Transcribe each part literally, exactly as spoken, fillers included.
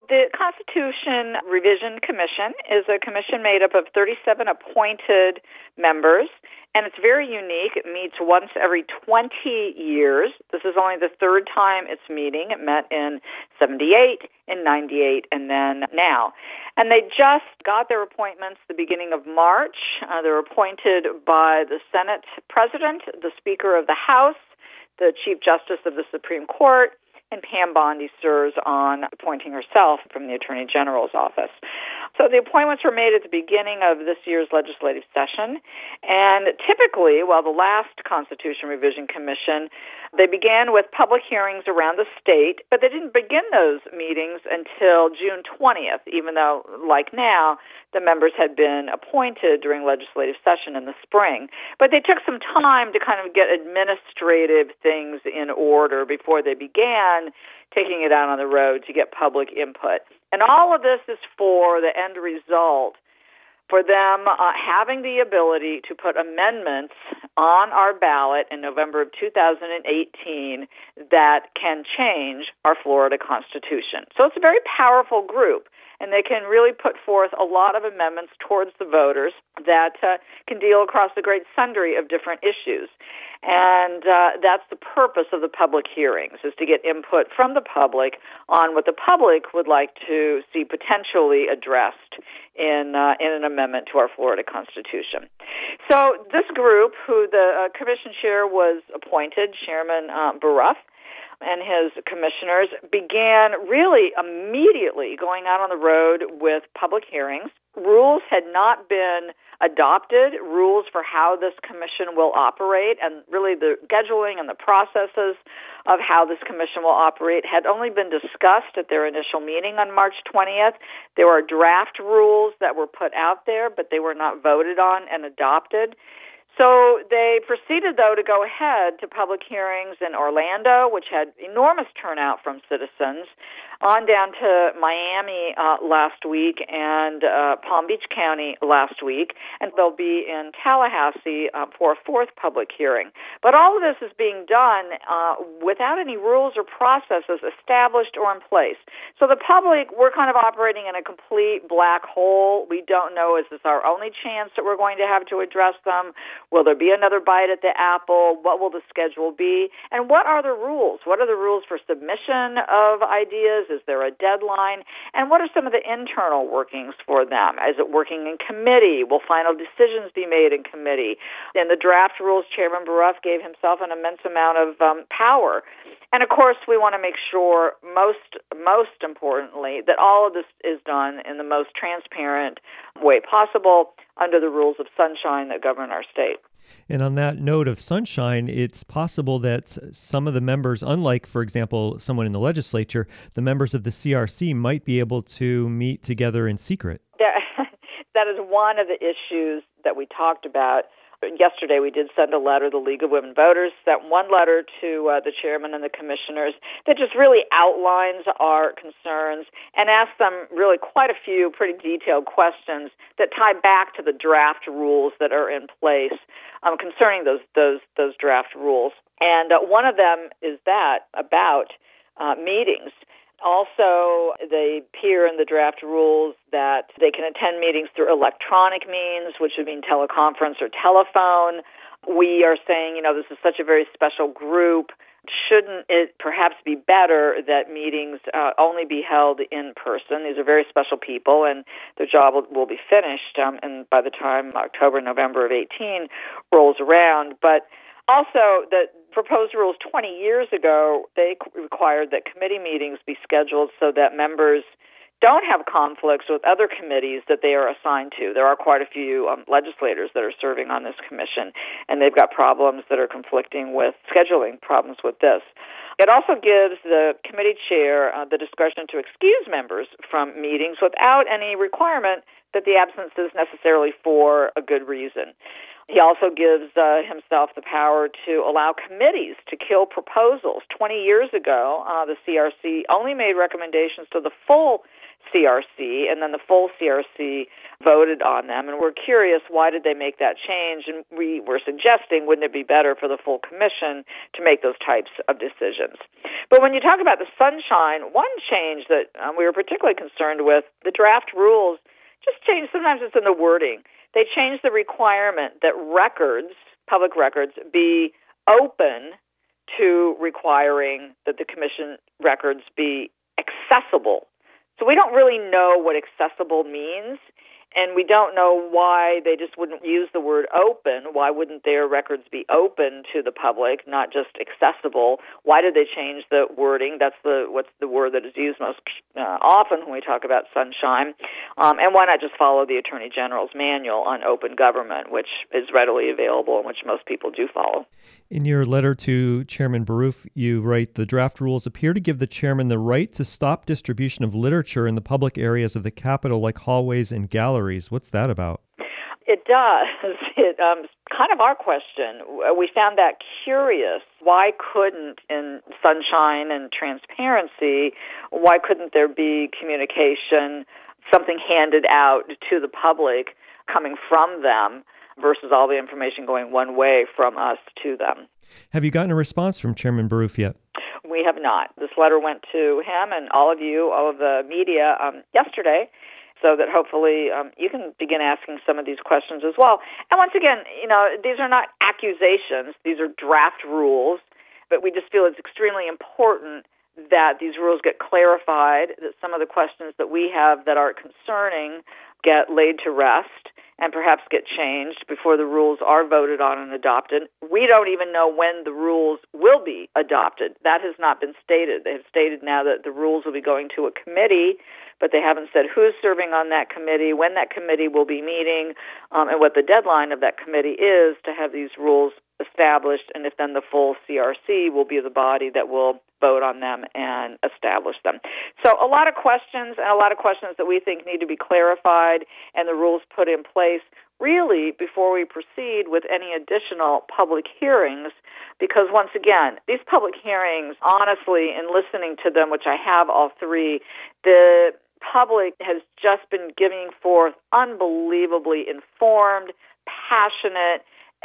The Constitution Revision Commission is a commission made up of thirty-seven appointed members, and it's very unique. It meets once every twenty years. This is only the third time it's meeting. It met in seventy-eight, in ninety-eight, and then now. And they just got their appointments the beginning of March. Uh, they're appointed by the Senate President, the Speaker of the House, the Chief Justice of the Supreme Court, and Pam Bondi serves on appointing herself from the Attorney General's office. So the appointments were made at the beginning of this year's legislative session, and typically, while the last Constitution Revision Commission, they began with public hearings around the state, but they didn't begin those meetings until June twentieth, even though, like now, the members had been appointed during legislative session in the spring. But they took some time to kind of get administrative things in order before they began taking it out on the road to get public input. And all of this is for the end result, for them uh, having the ability to put amendments on our ballot in November of two thousand eighteen that can change our Florida Constitution. So it's a very powerful group, and they can really put forth a lot of amendments towards the voters that uh, can deal across a great sundry of different issues. And uh, that's the purpose of the public hearings, is to get input from the public on what the public would like to see potentially addressed in uh, in an amendment to our Florida Constitution. So this group, who the uh, commission chair was appointed, Chairman uh, Burruff, and his commissioners, began really immediately going out on the road with public hearings. Rules had not been adopted, rules for how this commission will operate, and really the scheduling and the processes of how this commission will operate had only been discussed at their initial meeting on March twentieth. There were draft rules that were put out there, but they were not voted on and adopted. So they proceeded, though, to go ahead to public hearings in Orlando, which had enormous turnout from citizens, on down to Miami uh, last week and uh, Palm Beach County last week, and they'll be in Tallahassee uh, for a fourth public hearing. But all of this is being done uh, without any rules or processes established or in place. So the public, we're kind of operating in a complete black hole. We don't know, is this our only chance that we're going to have to address them? Will there be another bite at the apple? What will the schedule be? And what are the rules? What are the rules for submission of ideas? Is there a deadline? And what are some of the internal workings for them? Is it working in committee? Will final decisions be made in committee? In the draft rules, Chairman Burruff gave himself an immense amount of um, power. And, of course, we want to make sure, most most importantly, that all of this is done in the most transparent way possible under the rules of sunshine that govern our state. And on that note of sunshine, it's possible that some of the members, unlike, for example, someone in the legislature, the members of the C R C might be able to meet together in secret. That is one of the issues that we talked about. Yesterday, we did send a letter, the League of Women Voters, sent one letter to uh, the chairman and the commissioners that just really outlines our concerns and asks them really quite a few pretty detailed questions that tie back to the draft rules that are in place um, concerning those those those draft rules. And uh, one of them is that about uh, meetings. Also, they appear in the draft rules that they can attend meetings through electronic means, which would mean teleconference or telephone. We are saying, you know, this is such a very special group. Shouldn't it perhaps be better that meetings uh, only be held in person? These are very special people, and their job will, will be finished um, and by the time October, November of eighteen rolls around. But also, the proposed rules twenty years ago, they required that committee meetings be scheduled so that members don't have conflicts with other committees that they are assigned to. There are quite a few um, legislators that are serving on this commission, and they've got problems that are conflicting with scheduling problems with this. It also gives the committee chair uh, the discretion to excuse members from meetings without any requirement that the absence is necessarily for a good reason. He also gives uh, himself the power to allow committees to kill proposals. Twenty years ago, uh, the C R C only made recommendations to the full C R C, and then the full C R C voted on them. And we're curious, why did they make that change? And we were suggesting, wouldn't it be better for the full commission to make those types of decisions? But when you talk about the sunshine, one change that um, we were particularly concerned with, the draft rules just changed. Sometimes it's in the wording. They changed the requirement that records, public records, be open to requiring that the commission records be accessible. So we don't really know what accessible means, and we don't know why they just wouldn't use the word open. Why wouldn't their records be open to the public, not just accessible? Why did they change the wording? That's the what's the word that is used most uh, often when we talk about sunshine. Um, and why not just follow the Attorney General's manual on open government, which is readily available and which most people do follow. In your letter to Chairman Baruff, you write, the draft rules appear to give the chairman the right to stop distribution of literature in the public areas of the Capitol like hallways and galleries. What's that about? It does. It um, kind of our question. We found that curious. Why couldn't, in sunshine and transparency, why couldn't there be communication, something handed out to the public coming from them, versus all the information going one way from us to them? Have you gotten a response from Chairman Baruff yet? We have not. This letter went to him and all of you, all of the media, um, yesterday, so that hopefully um, you can begin asking some of these questions as well. And once again, you know, these are not accusations. These are draft rules, but we just feel it's extremely important that these rules get clarified, that some of the questions that we have that are concerning get laid to rest and perhaps get changed before the rules are voted on and adopted. We don't even know when the rules will be adopted. That has not been stated. They have stated now that the rules will be going to a committee, but they haven't said who's serving on that committee, when that committee will be meeting, um, and what the deadline of that committee is to have these rules established, and if then the full C R C will be the body that will vote on them and establish them. So a lot of questions, and a lot of questions that we think need to be clarified and the rules put in place really before we proceed with any additional public hearings, because once again, these public hearings, honestly, in listening to them, which I have all three, the public has just been giving forth unbelievably informed, passionate,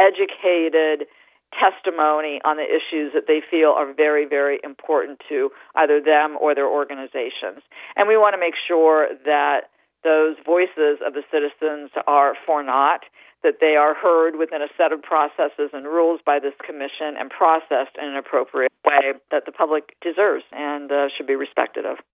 educated testimony on the issues that they feel are very, very important to either them or their organizations. And we want to make sure that those voices of the citizens are for naught, that they are heard within a set of processes and rules by this commission and processed in an appropriate way that the public deserves and uh, should be respected of.